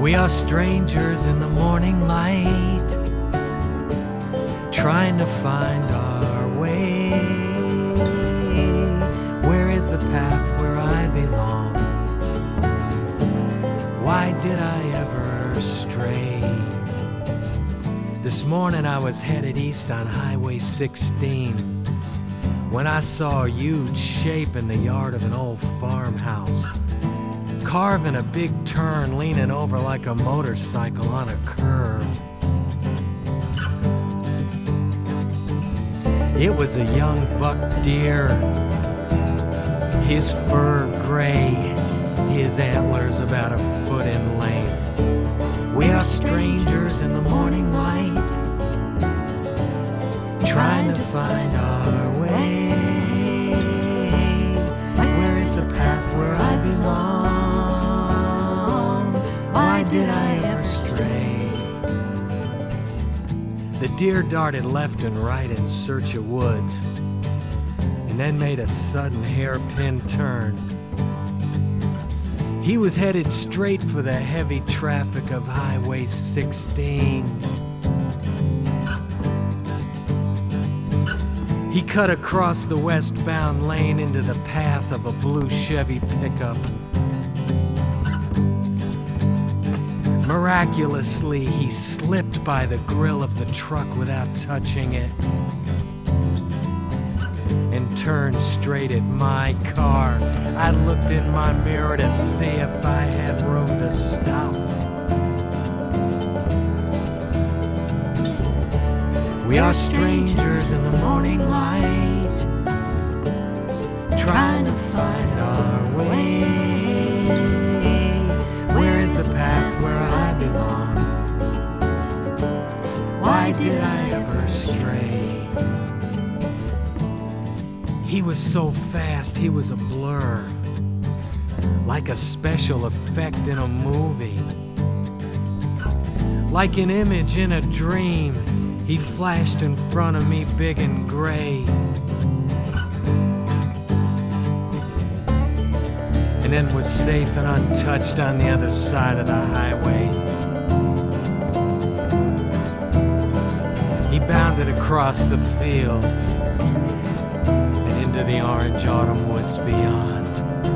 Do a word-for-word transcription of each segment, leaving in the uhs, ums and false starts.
We are strangers in the morning light, trying to find our way. Where is the path where I belong? Why did I ever stray? This morning I was headed east on Highway sixteen when I saw a huge shape in the yard of an old farmhouse, carving a big turn, leaning over like a motorcycle on a curve. It was a young buck deer, his fur gray, his antlers about a foot in length. We are strangers in the morning light, trying to find our way. Where is the path where I belong? Why did I ever stray? The deer darted left and right in search of woods, and then made a sudden hairpin turn. He was headed straight for the heavy traffic of Highway sixteen. He cut across the westbound lane into the path of a blue Chevy pickup. Miraculously, he slipped by the grill of the truck without touching it and turned straight at my car. I looked in my mirror to see if I had room to stop. We are strangers in the morning light, trying to find our way. Where is the path where I belong? Why did I ever stray? He was so fast, he was a blur, like a special effect in a movie, like an image in a dream. He flashed in front of me big and gray, and then was safe and untouched on the other side of the highway. He bounded across the field and into the orange autumn woods beyond.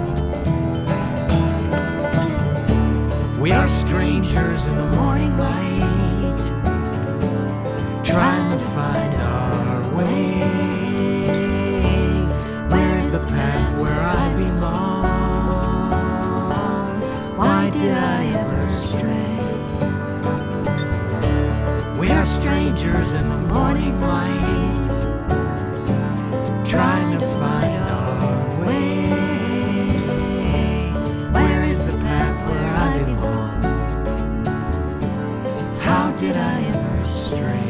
We are strangers in the morning light, trying to find our way. Where is the path where I belong? Why did I ever stray? We are strangers in the morning light, trying to find our way. Where is the path where I belong? How did I ever stray?